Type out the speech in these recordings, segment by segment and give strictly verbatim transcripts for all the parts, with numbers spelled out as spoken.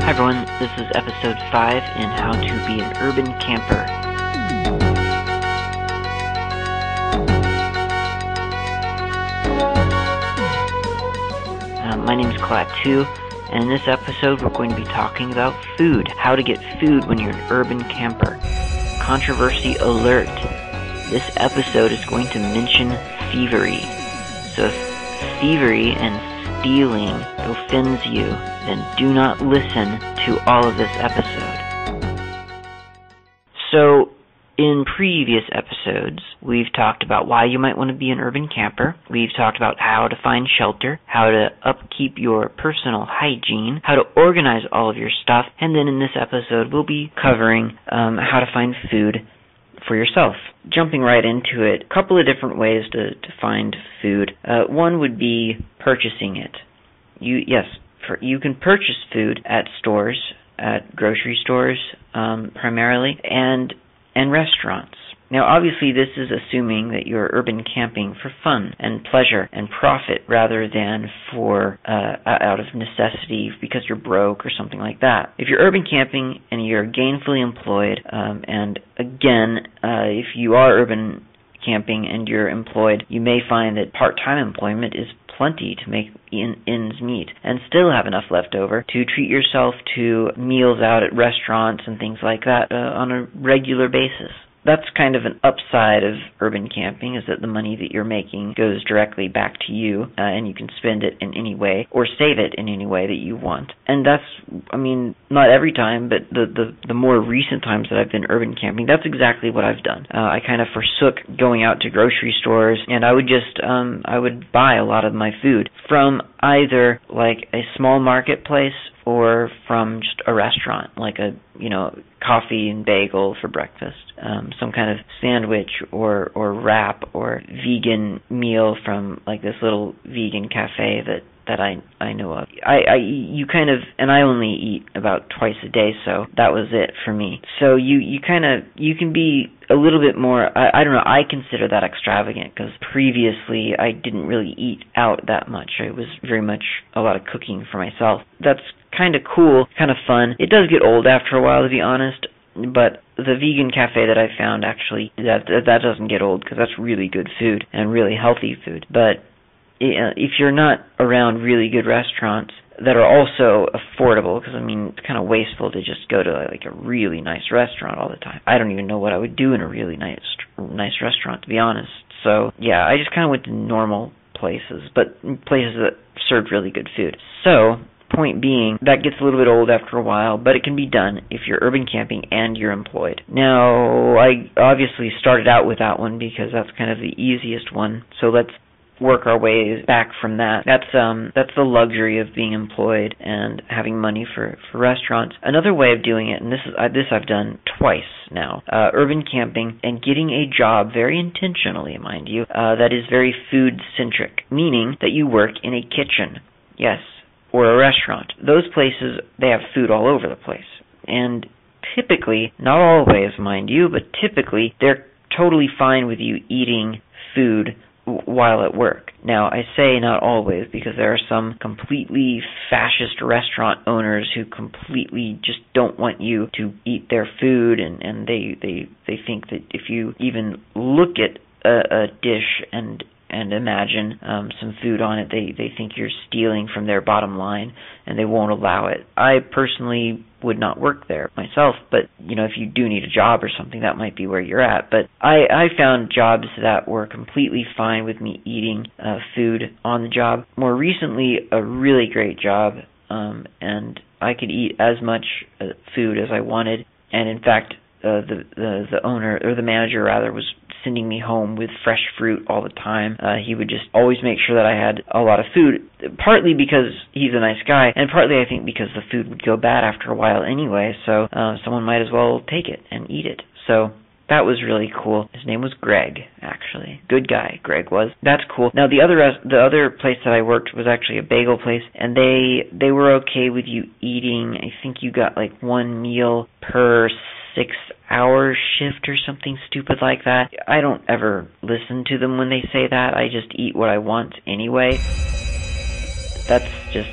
Hi everyone, this is episode five in How to Be an Urban Camper. Uh, my name is Klaatu, and in this episode we're going to be talking about food. How to get food when you're an urban camper. Controversy alert. This episode is going to mention thievery. So if thievery and stealing offends you, then do not listen to all of this episode. So, in previous episodes, we've talked about why you might want to be an urban camper. We've talked about how to find shelter, how to upkeep your personal hygiene, how to organize all of your stuff, and then in this episode we'll be covering um, how to find food for yourself. Jumping right into it, a couple of different ways to, to find food. Uh, one would be purchasing it. You yes, for, you can purchase food at stores, at grocery stores um, primarily, and and restaurants. Now, obviously, this is assuming that you're urban camping for fun and pleasure and profit rather than for uh, out of necessity because you're broke or something like that. If you're urban camping and you're gainfully employed, um, and again, uh, if you are urban camping and you're employed, you may find that part-time employment is plenty to make in, ends meet and still have enough left over to treat yourself to meals out at restaurants and things like that uh, on a regular basis. That's kind of an upside of urban camping, is that the money that you're making goes directly back to you, uh, and you can spend it in any way or save it in any way that you want. And that's, I mean, not every time, but the the, the more recent times that I've been urban camping, that's exactly what I've done. Uh, I kind of forsook going out to grocery stores, and I would just, um, I would buy a lot of my food from either like a small marketplace or from just a restaurant, like a, you know, coffee and bagel for breakfast, um, some kind of sandwich or, or wrap or vegan meal from like this little vegan cafe that, that I I know of. I, I you kind of, and I only eat about twice a day, so that was it for me. So you, you kind of, you can be a little bit more, I, I don't know, I consider that extravagant because previously I didn't really eat out that much. It was very much a lot of cooking for myself. That's kind of cool, kind of fun. It does get old after a while, to be honest, but the vegan cafe that I found, actually, that that doesn't get old because that's really good food and really healthy food. But if you're not around really good restaurants that are also affordable, because I mean, it's kind of wasteful to just go to like a really nice restaurant all the time. I don't even know what I would do in a really nice nice restaurant, to be honest. So yeah, I just kind of went to normal places, but places that served really good food. So point being, that gets a little bit old after a while, but it can be done if you're urban camping and you're employed. Now, I obviously started out with that one because that's kind of the easiest one, so let's work our way back from that. That's um that's the luxury of being employed and having money for, for restaurants. Another way of doing it, and this is uh, this I've done twice now, uh, urban camping and getting a job very intentionally, mind you, uh, that is very food-centric, meaning that you work in a kitchen. Yes. Or a restaurant. Those places, they have food all over the place. And typically, not always, mind you, but typically, they're totally fine with you eating food w- while at work. Now, I say not always because there are some completely fascist restaurant owners who completely just don't want you to eat their food, and, and they, they, they think that if you even look at a, a dish and and imagine um, some food on it, they, they think you're stealing from their bottom line, and they won't allow it. I personally would not work there myself, but, you know, if you do need a job or something, that might be where you're at. But I, I found jobs that were completely fine with me eating uh, food on the job. More recently, a really great job, um, and I could eat as much uh, food as I wanted, and in fact, uh, the, the, the owner, or the manager rather, was sending me home with fresh fruit all the time. Uh, he would just always make sure that I had a lot of food, partly because he's a nice guy, and partly I think because the food would go bad after a while anyway, so uh, someone might as well take it and eat it. So that was really cool. His name was Greg, actually. Good guy, Greg was. That's cool. Now, the other res- the other place that I worked was actually a bagel place, and they they were okay with you eating, I think you got like one meal per six hour shift or something stupid like that. I don't ever listen to them when they say that. I just eat what I want anyway. That's just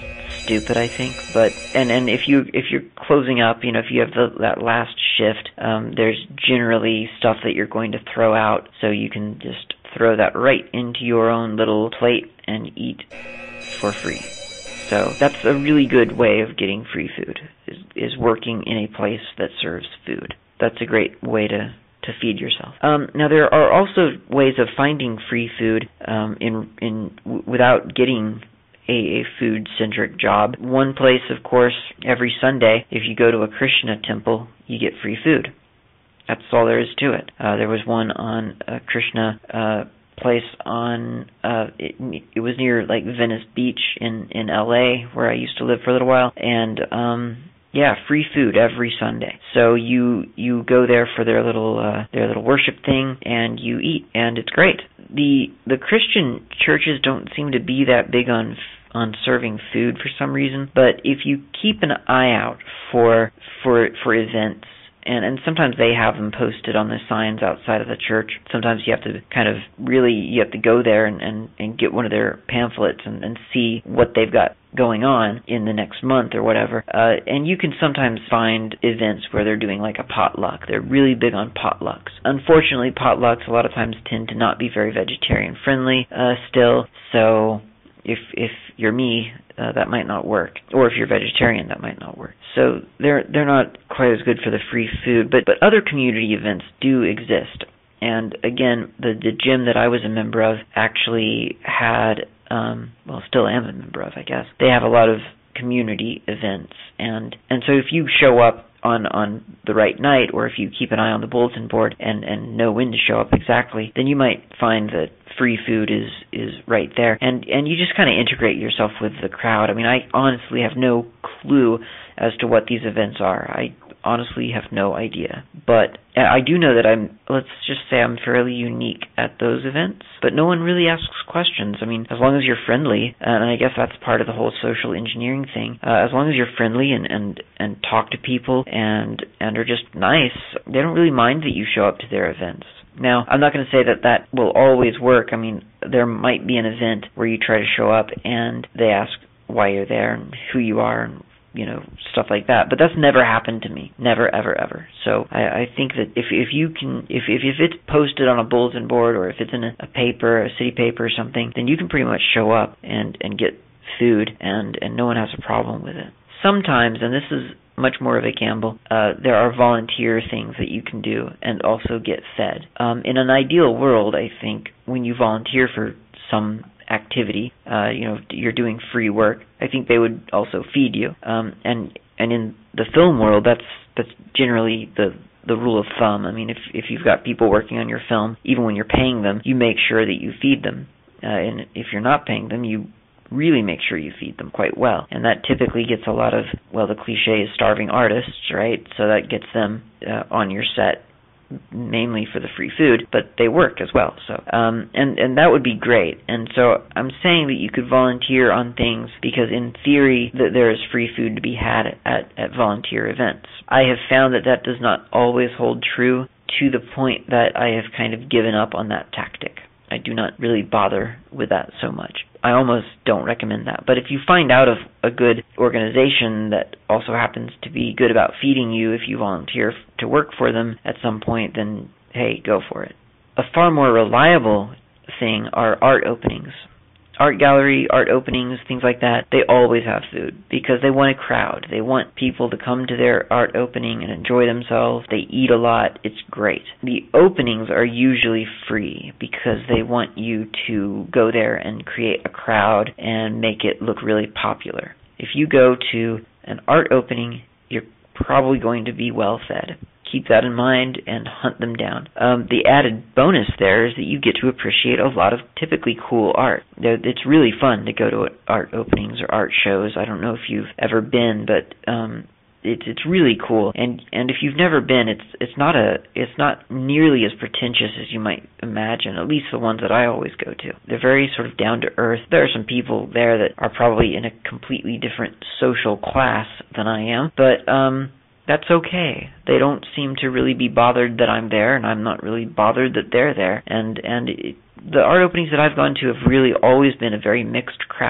stupid, I think. But and and if you if you're closing up, you know, if you have the, that last shift, um, there's generally stuff that you're going to throw out, so you can just throw that right into your own little plate and eat for free. So that's a really good way of getting free food, is, is working in a place that serves food. That's a great way to, to feed yourself. Um, now there are also ways of finding free food um, in in w- without getting a, a food-centric job. One place, of course, every Sunday, if you go to a Krishna temple, you get free food. That's all there is to it. Uh, there was one on a Krishna uh, place on, uh, it, it was near like Venice Beach in, in L A, where I used to live for a little while, and um, yeah, free food every Sunday. So you you go there for their little uh, their little worship thing, and you eat, and it's great. The the Christian churches don't seem to be that big on on serving food for some reason, but if you keep an eye out for for for events, And, and sometimes they have them posted on the signs outside of the church. Sometimes you have to kind of really, you have to go there and, and, and get one of their pamphlets and, and see what they've got going on in the next month or whatever. Uh, and you can sometimes find events where they're doing like a potluck. They're really big on potlucks. Unfortunately, potlucks a lot of times tend to not be very vegetarian friendly uh, still. So if if you're me, uh, that might not work. Or if you're vegetarian, that might not work. So they're they're not quite as good for the free food, but, but other community events do exist. And again, the, the gym that I was a member of actually had, um, well, still am a member of, I guess. They have a lot of community events. And, and so if you show up on, on the right night, or if you keep an eye on the bulletin board and, and know when to show up exactly, then you might find that free food is, is right there. And, and you just kind of integrate yourself with the crowd. I mean, I honestly have no clue as to what these events are. I honestly have no idea. But I do know that I'm, let's just say I'm fairly unique at those events, but no one really asks questions. I mean, as long as you're friendly, and I guess that's part of the whole social engineering thing, uh, as long as you're friendly and, and, and talk to people and, and are just nice, they don't really mind that you show up to their events. Now, I'm not going to say that that will always work. I mean, there might be an event where you try to show up and they ask why you're there and who you are and, you know, stuff like that. But that's never happened to me. Never, ever, ever. So I, I think that if if you can, if, if if it's posted on a bulletin board or if it's in a, a paper, a city paper or something, then you can pretty much show up and, and get food and, and no one has a problem with it. Sometimes, and this is much more of a gamble, uh, there are volunteer things that you can do and also get fed. Um, in an ideal world, I think, when you volunteer for some activity, uh, you know, you're doing free work, I think they would also feed you. Um, and and in the film world, that's that's generally the the rule of thumb. I mean, if if you've got people working on your film, even when you're paying them, you make sure that you feed them. Uh, and if you're not paying them, you really make sure you feed them quite well. And that typically gets a lot of, well, the cliche is starving artists, right? So that gets them uh, on your set, mainly for the free food, but they work as well. So, um, and, and that would be great. And so I'm saying that you could volunteer on things because in theory that there is free food to be had at, at volunteer events. I have found that that does not always hold true, to the point that I have kind of given up on that tactic. I do not really bother with that so much. I almost don't recommend that. But if you find out of a good organization that also happens to be good about feeding you if you volunteer to work for them at some point, then hey, go for it. A far more reliable thing are art openings. Art gallery, art openings, things like that, they always have food because they want a crowd. They want people to come to their art opening and enjoy themselves. They eat a lot. It's great. The openings are usually free because they want you to go there and create a crowd and make it look really popular. If you go to an art opening, you're probably going to be well fed. Keep that in mind and hunt them down. Um, the added bonus there is that you get to appreciate a lot of typically cool art. It's really fun to go to art openings or art shows. I don't know if you've ever been, but um, it's it's really cool. And and if you've never been, it's it's not a it's not nearly as pretentious as you might imagine. At least the ones that I always go to. They're very sort of down to earth. There are some people there that are probably in a completely different social class than I am, but um. That's okay. They don't seem to really be bothered that I'm there, and I'm not really bothered that they're there. And and it, the art openings that I've gone to have really always been a very mixed crowd.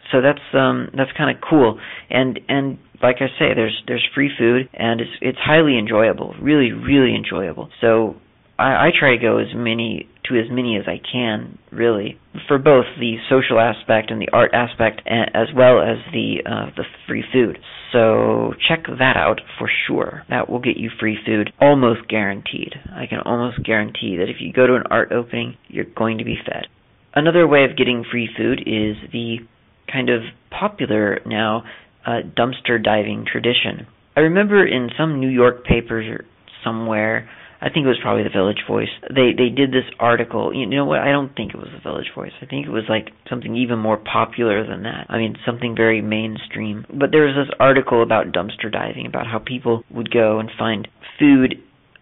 So that's um that's kind of cool, and and like I say, there's there's free food, and it's it's highly enjoyable, really really enjoyable. So I, I try to go as many to as many as I can, really, for both the social aspect and the art aspect, as well as the uh, the free food. So check that out for sure. That will get you free food, almost guaranteed. I can almost guarantee that if you go to an art opening, you're going to be fed. Another way of getting free food is the kind of popular now uh, dumpster diving tradition. I remember in some New York papers or somewhere, I think it was probably the Village Voice, they they did this article. You know what, I don't think it was the Village Voice. I think it was like something even more popular than that. I mean, something very mainstream. But there was this article about dumpster diving, about how people would go and find food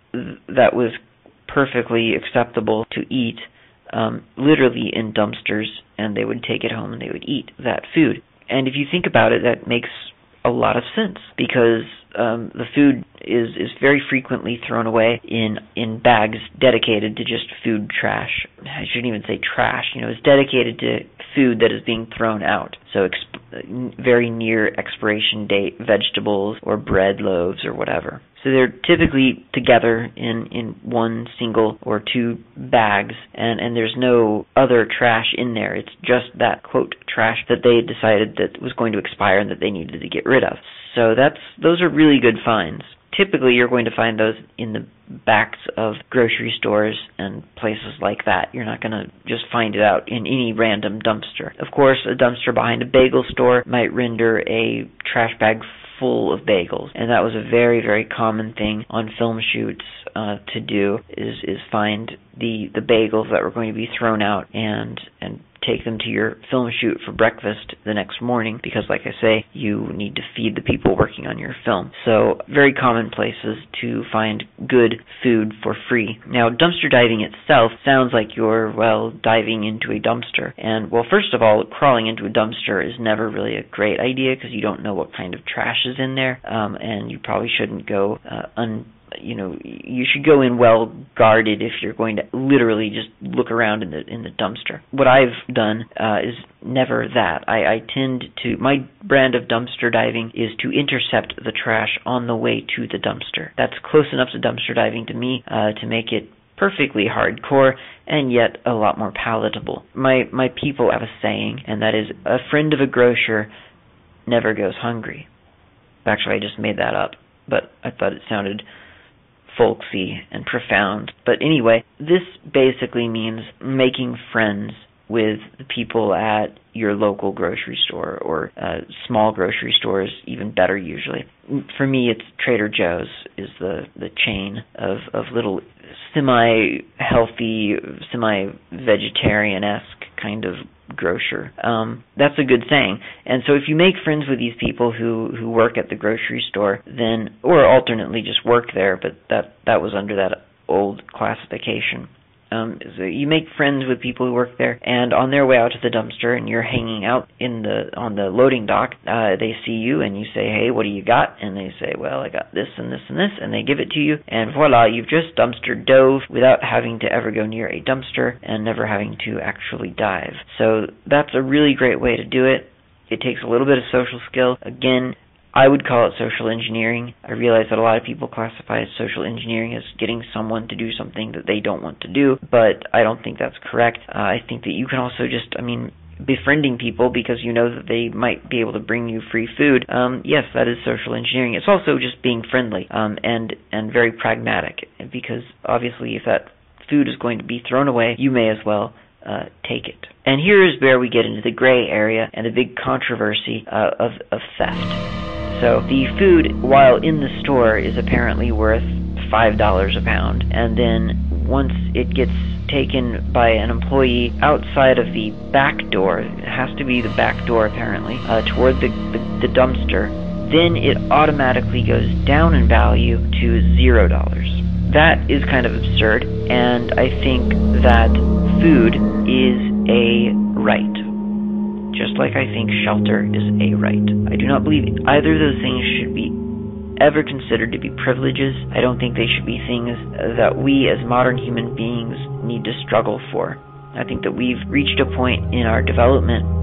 that was perfectly acceptable to eat, um, literally in dumpsters, and they would take it home and they would eat that food. And if you think about it, that makes a lot of sense, because um, the food is, is very frequently thrown away in, in bags dedicated to just food trash. I shouldn't even say trash, you know, it's dedicated to food that is being thrown out. So exp- very near expiration date vegetables or bread loaves or whatever. So they're typically together in, in one single or two bags, and, and there's no other trash in there. It's just that, quote, trash that they decided that was going to expire and that they needed to get rid of. So that's those are really good finds. Typically, you're going to find those in the backs of grocery stores and places like that. You're not going to just find it out in any random dumpster. Of course, a dumpster behind a bagel store might render a trash bag full of bagels, and that was a very, very common thing on film shoots uh, to do, is is find the the bagels that were going to be thrown out and and take them to your film shoot for breakfast the next morning, because like I say, you need to feed the people working on your film. So very common places to find good food for free. Now, dumpster diving itself sounds like you're, well, diving into a dumpster. And, well, first of all, crawling into a dumpster is never really a great idea, because you don't know what kind of trash is in there, um, and you probably shouldn't go uh, un you know, you should go in well guarded if you're going to literally just look around in the in the dumpster. What I've done uh, is never that. I, I tend to, my brand of dumpster diving is to intercept the trash on the way to the dumpster. That's close enough to dumpster diving to me uh, to make it perfectly hardcore and yet a lot more palatable. My my people have a saying, and that is, a friend of a grocer never goes hungry. Actually, I just made that up, but I thought it sounded folksy and profound. But anyway, this basically means making friends with the people at your local grocery store, or uh, small grocery stores, even better usually. For me, it's Trader Joe's is the, the chain of, of little semi-healthy, semi-vegetarian-esque kind of grocer. Um, that's a good thing. And so if you make friends with these people who, who work at the grocery store, then, or alternately just work there, but that, that was under that old classification. Um, so you make friends with people who work there, and on their way out to the dumpster, and you're hanging out in the on the loading dock, uh, they see you, and you say, "Hey, what do you got?" And they say, "Well, I got this and this and this," and they give it to you, and voila, you've just dumpster dove without having to ever go near a dumpster and never having to actually dive. So that's a really great way to do it. It takes a little bit of social skill. Again, I would call it social engineering. I realize that a lot of people classify as social engineering as getting someone to do something that they don't want to do, but I don't think that's correct. Uh, I think that you can also just, I mean, befriending people because you know that they might be able to bring you free food. Um, yes, that is social engineering. It's also just being friendly um, and, and very pragmatic, because obviously if that food is going to be thrown away, you may as well uh, take it. And here is where we get into the gray area and the big controversy uh, of, of theft. So the food, while in the store, is apparently worth five dollars a pound, and then once it gets taken by an employee outside of the back door, it has to be the back door apparently, uh, toward the, the, the dumpster, then it automatically goes down in value to zero dollars. That is kind of absurd, and I think that food is a right. Just like I think shelter is a right. I do not believe either of those things should be ever considered to be privileges. I don't think they should be things that we as modern human beings need to struggle for. I think that we've reached a point in our development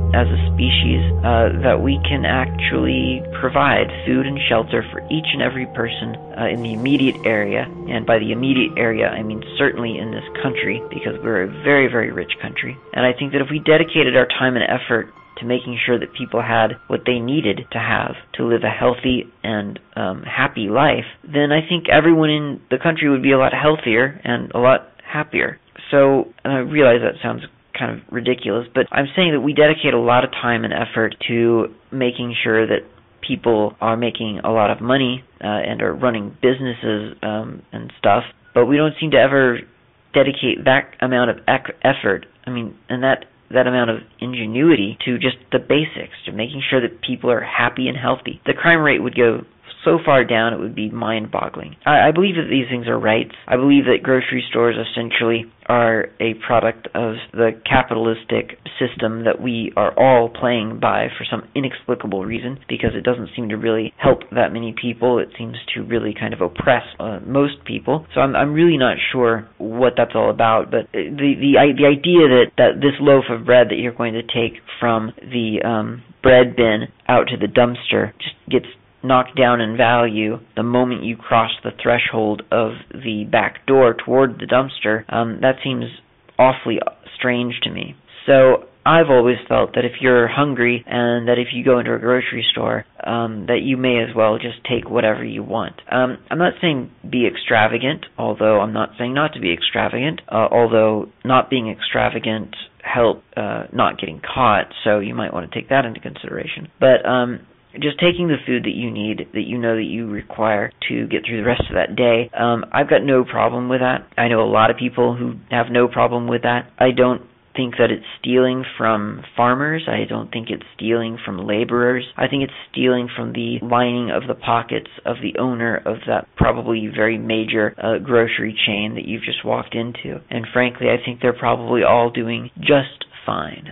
as a species uh, that we can actually provide food and shelter for each and every person uh, in the immediate area. And by the immediate area, I mean certainly in this country, because we're a very, very rich country. And I think that if we dedicated our time and effort to making sure that people had what they needed to have to live a healthy and um, happy life, then I think everyone in the country would be a lot healthier and a lot happier. So, and I realize that sounds kind of ridiculous, but I'm saying that we dedicate a lot of time and effort to making sure that people are making a lot of money uh, and are running businesses um, and stuff, but we don't seem to ever dedicate that amount of ec- effort, I mean, and that that amount of ingenuity to just the basics, to making sure that people are happy and healthy. The crime rate would go so far down it would be mind-boggling. I, I believe that these things are rights. I believe that grocery stores essentially are a product of the capitalistic system that we are all playing by for some inexplicable reason, because it doesn't seem to really help that many people. It seems to really kind of oppress uh, most people. So I'm I'm really not sure what that's all about, but the the the idea that, that this loaf of bread that you're going to take from the um, bread bin out to the dumpster just gets knocked down in value the moment you cross the threshold of the back door toward the dumpster, um, that seems awfully strange to me. So I've always felt that if you're hungry and that if you go into a grocery store, um, that you may as well just take whatever you want. Um, I'm not saying be extravagant, although I'm not saying not to be extravagant, uh, although not being extravagant help uh, not getting caught, so you might want to take that into consideration. But um, just taking the food that you need, that you know that you require to get through the rest of that day, um, I've got no problem with that. I know a lot of people who have no problem with that. I don't think that it's stealing from farmers. I don't think it's stealing from laborers. I think it's stealing from the lining of the pockets of the owner of that probably very major uh, grocery chain that you've just walked into. And frankly, I think they're probably all doing just fine.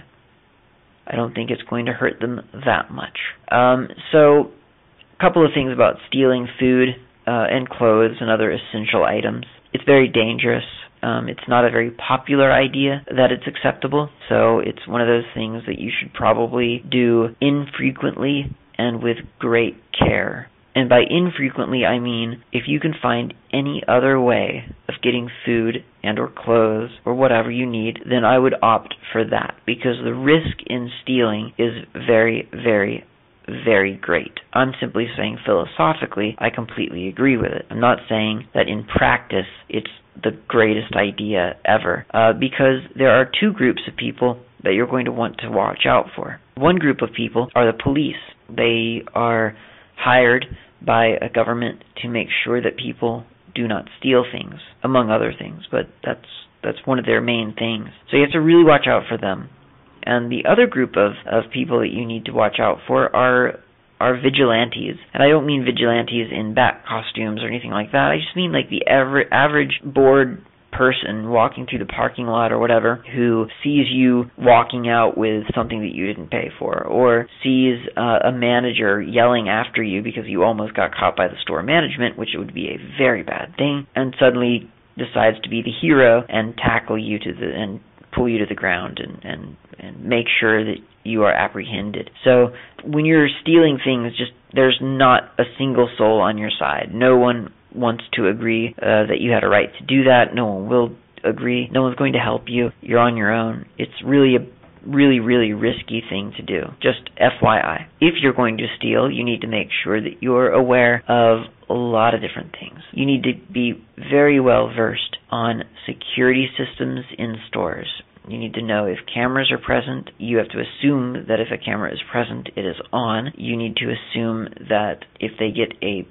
I don't think it's going to hurt them that much. Um, so, a couple of things about stealing food uh, and clothes and other essential items. It's very dangerous. Um, it's not a very popular idea that it's acceptable, so it's one of those things that you should probably do infrequently and with great care. And by infrequently, I mean if you can find any other way of getting food and or clothes or whatever you need, then I would opt for that, because the risk in stealing is very, very, very great. I'm simply saying philosophically, I completely agree with it. I'm not saying that in practice it's the greatest idea ever, uh, because there are two groups of people that you're going to want to watch out for. One group of people are the police. They are hired by a government to make sure that people do not steal things, among other things, but that's that's one of their main things. So you have to really watch out for them. And the other group of, of people that you need to watch out for are are vigilantes. And I don't mean vigilantes in bat costumes or anything like that. I just mean like the aver- average bored person walking through the parking lot or whatever who sees you walking out with something that you didn't pay for, or sees uh, a manager yelling after you because you almost got caught by the store management, which would be a very bad thing, and suddenly decides to be the hero and tackle you to the and pull you to the ground and and and make sure that you are apprehended. So when you're stealing things, just there's not a single soul on your side. No one wants to agree uh, that you had a right to do that. No one will agree. No one's going to help you. You're on your own. It's really a really, really risky thing to do. Just F Y I. If you're going to steal, you need to make sure that you're aware of a lot of different things. You need to be very well versed on security systems in stores. You need to know if cameras are present. You have to assume that if a camera is present, it is on. You need to assume that if they get a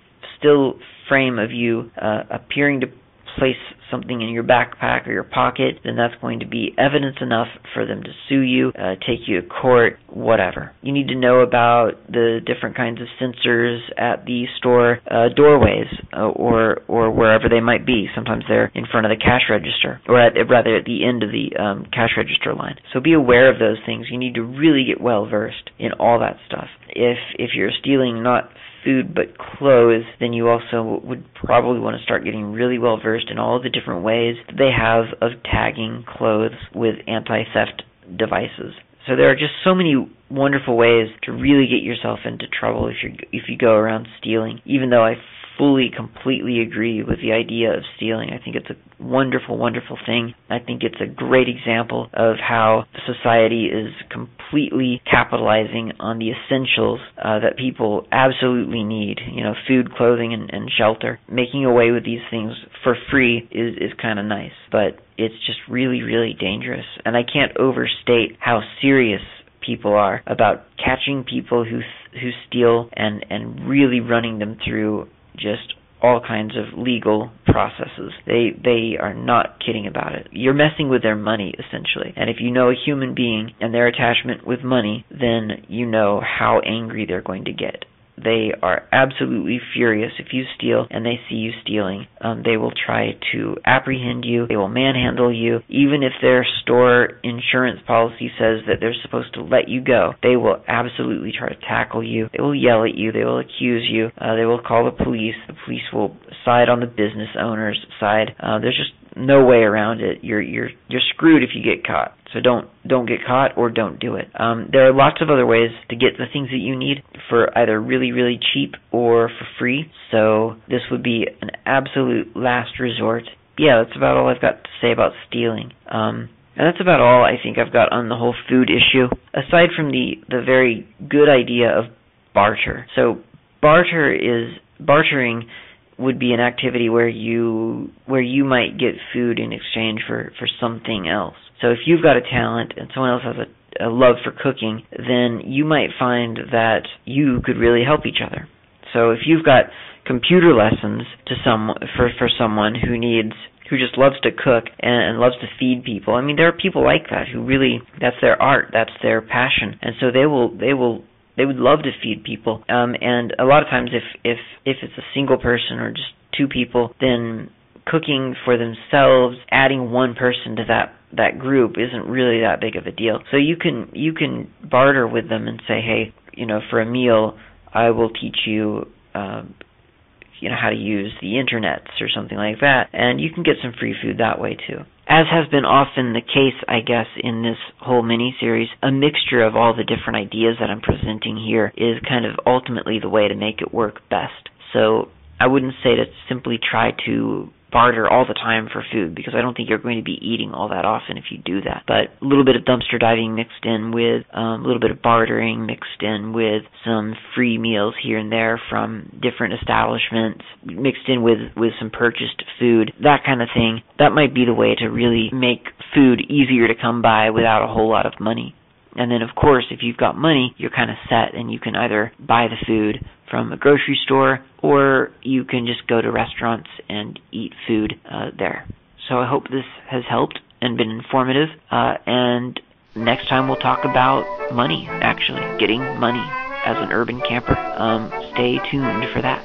still frame of you uh, appearing to place something in your backpack or your pocket, then that's going to be evidence enough for them to sue you, uh, take you to court, whatever. You need to know about the different kinds of sensors at the store uh, doorways uh, or or wherever they might be. Sometimes they're in front of the cash register, or at, rather at the end of the um, cash register line. So be aware of those things. You need to really get well versed in all that stuff. If if you're stealing not food but clothes, then you also would probably want to start getting really well versed in all the different ways they have of tagging clothes with anti-theft devices. So there are just so many wonderful ways to really get yourself into trouble if you if you go around stealing, even though I fully, completely agree with the idea of stealing. I think it's a wonderful, wonderful thing. I think it's a great example of how society is completely capitalizing on the essentials uh, that people absolutely need, you know, food, clothing, and, and shelter. Making away with these things for free is, is kind of nice, but it's just really, really dangerous. And I can't overstate how serious people are about catching people who who steal and, and really running them through just all kinds of legal processes. They they are not kidding about it. You're messing with their money, essentially. And if you know a human being and their attachment with money, then you know how angry they're going to get. They are absolutely furious if you steal and they see you stealing. Um, they will try to apprehend you. They will manhandle you. Even if their store insurance policy says that they're supposed to let you go, they will absolutely try to tackle you. They will yell at you. They will accuse you. Uh, they will call the police. The police will side on the business owner's side. Uh, there's just no way around it. You're you're you're screwed if you get caught. So don't don't get caught or don't do it. Um, there are lots of other ways to get the things that you need for either really, really cheap or for free. So this would be an absolute last resort. Yeah, that's about all I've got to say about stealing. Um, and that's about all I think I've got on the whole food issue, aside from the, the very good idea of barter. So barter is bartering would be an activity where you where you might get food in exchange for, for something else. So if you've got a talent and someone else has a, a love for cooking, then you might find that you could really help each other. So if you've got computer lessons to some for for someone who needs who just loves to cook and, and loves to feed people. I mean, there are people like that who really that's their art, that's their passion, and so they will they will they would love to feed people. Um, and a lot of times, if if if it's a single person or just two people, then cooking for themselves, adding one person to that that group isn't really that big of a deal. So you can you can barter with them and say, hey, you know, for a meal, I will teach you, um, you know, how to use the internet or something like that, and you can get some free food that way too. As has been often the case, I guess, in this whole mini-series, a mixture of all the different ideas that I'm presenting here is kind of ultimately the way to make it work best. So I wouldn't say to simply try to barter all the time for food, because I don't think you're going to be eating all that often if you do that. But a little bit of dumpster diving mixed in with um, a little bit of bartering mixed in with some free meals here and there from different establishments, mixed in with, with some purchased food, that kind of thing, that might be the way to really make food easier to come by without a whole lot of money. And then, of course, if you've got money, you're kind of set, and you can either buy the food from a grocery store, or you can just go to restaurants and eat food uh, there. So I hope this has helped and been informative, uh, and next time we'll talk about money, actually, getting money as an urban camper. Um, stay tuned for that.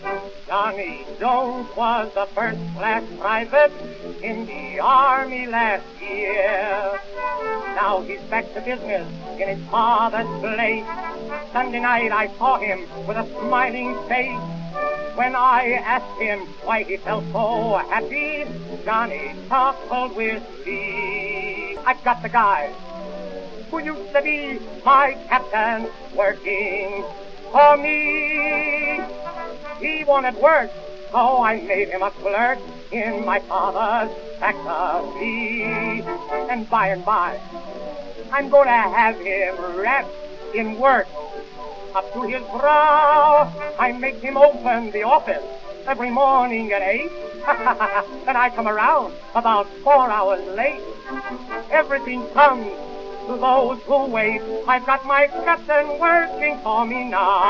Johnny Jones was a first-class private in the Army last year. Now he's back to business in his father's place. Sunday night I saw him with a smiling face. When I asked him why he felt so happy, Johnny chuckled with glee. I've got the guy who used to be my captain working for me. He wanted work, so I made him a clerk in my father's factory. And by and by, I'm going to have him wrapped in work up to his brow. I make him open the office every morning at eight. Then I come around about four hours late. Everything comes to those who wait. I've got my captain working for me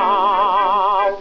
now.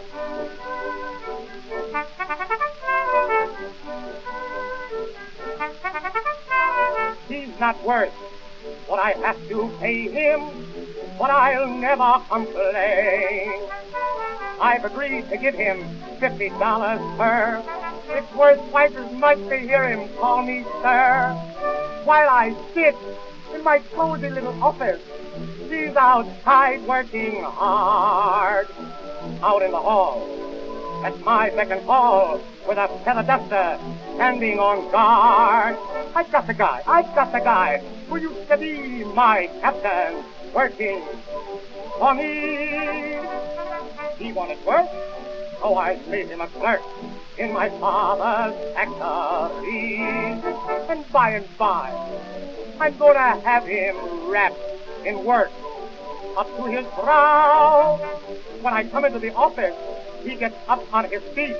He's not worth what I have to pay him, but I'll never complain. I've agreed to give him fifty dollars per. It's worth twice as much to hear him call me sir. While I sit in my cozy little office, he's outside working hard. Out in the hall, at my beck and call with a feather duster standing on guard. I've got the guy, I've got the guy who used to be my captain working for me. He wanted work, so I made him a clerk in my father's factory. And by and by, I'm gonna have him wrapped in work up to his brow. When I come into the office, he gets up on his feet,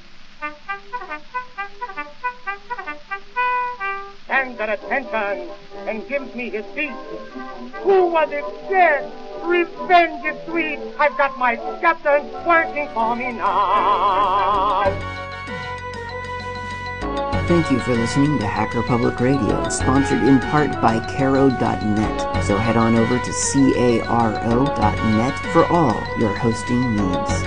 stands at attention, and gives me his seat. Who was it said? Revenge is sweet. I've got my captain working for me now. Thank you for listening to Hacker Public Radio, sponsored in part by Caro dot net. So head on over to caro dot net for all your hosting needs.